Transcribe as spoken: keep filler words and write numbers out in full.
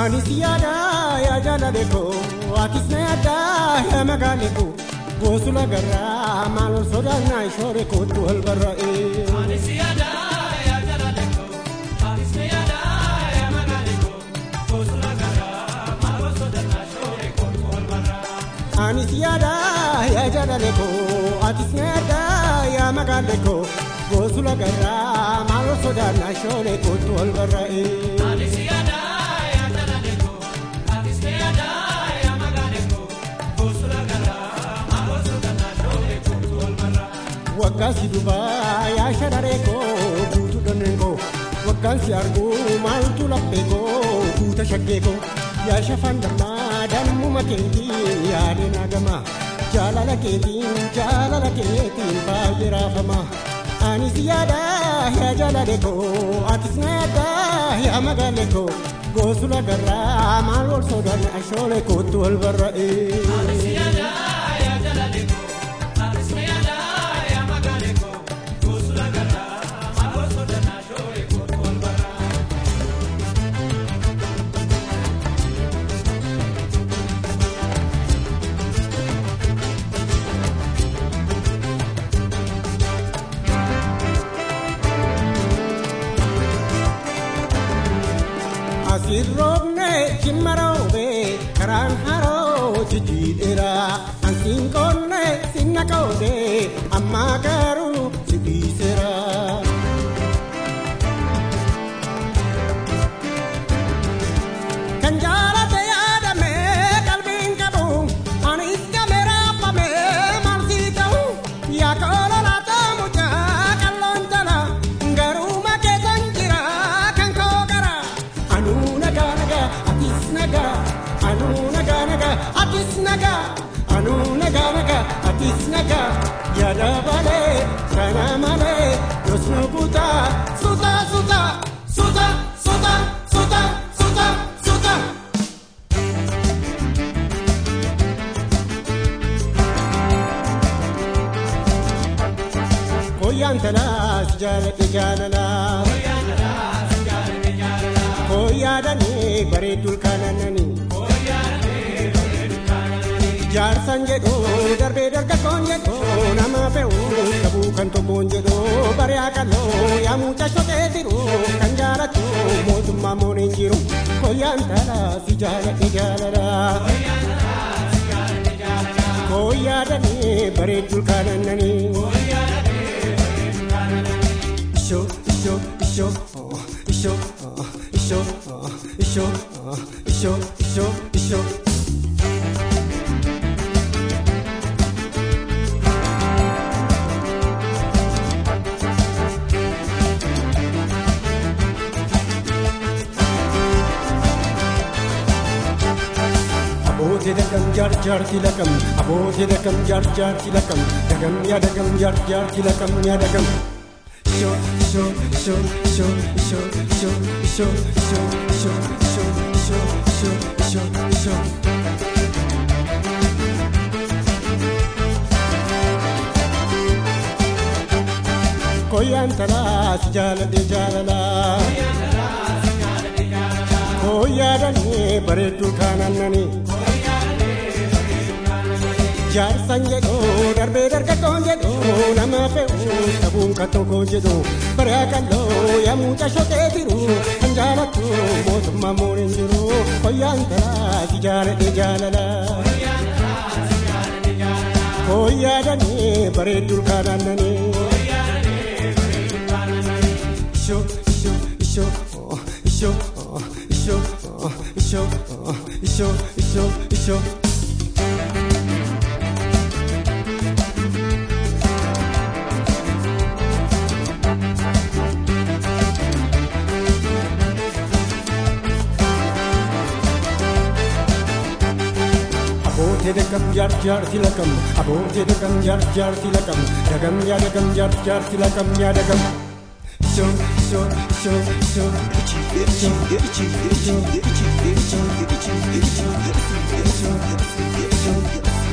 Anisiada ya jala deko, atisnada ya magaleko. Gosula garra, malol soda na ishore kotu halbarra e. Anisiada ya jala deko, atisnada ya magaleko. Gosula garra, malol soda na ishore kotu halbarra. Anisiada ya jala deko, atisnada ya magaleko. Gosula garra, malol soda na ishore kotu halbarra e. Anisiada Wakasi Dubai ya sharareko butu donengo wakasi argu maltu lapeko buta shakeko ya shafandama dan mumakenti ya denagama jalala ketin jalala ketin bajira fama anisiyada ya jalaleko atisnada ya magaleko gosula garra malol sodan ashole kotu albarra e anisiyada ya jalaleko atisnada Asirrobne chimmarobe karan haro jijidera ansin konne sinnakode amma garu sibisera kanjala te adame kalbin kabu anis kamera pame marsita ya kola la tamuja kalontana garu make sanjira kanko gara anu naga naga atis naga anu naga naga atis naga anu naga naga atis naga yada bale kana male yosno buta suta suta suta suta suta suta suta koyantala sijala jalala koyantala sijala jalala koyadani baredul kananani koyadani baredul kananani jar sanjedo darbe darga konjedo nama peu kabu kanto monjedo bariakalo ya mucha shote diru kanjara tu moduma moninjiru koyantala sijala jalala koyantala sijala jalala koyadani baredul kananani koyadani baredul kananani isho isho isho oh, isho oh, isho oh, isho oh, isho isho isho Abote dagam jar jar tilakam abote dagam jar jar tilakam dagam ya dagam jar jar tilakam ya dagam Isho isho isho isho isho isho isho isho isho isho isho isho isho isho koyantala sijala de jalala koyadani baredul kananani jar sanjedo darbe darga konjedo nama peu kabun kato konjedo barakallo ya mucha shote diru anjala tu moduma morinjiru koyantala sijala de jalala koyadani baredul kananani isho isho isho oh, isho oh, isho oh, isho oh, isho isho isho abote dagam jar jar tilakam abote dagam jar jar tilakam dagam ya dagam jar jar tilakam ya dagam isho isho isho isho ichi ichi ichi ichi ichi ichi ichi ichi ichi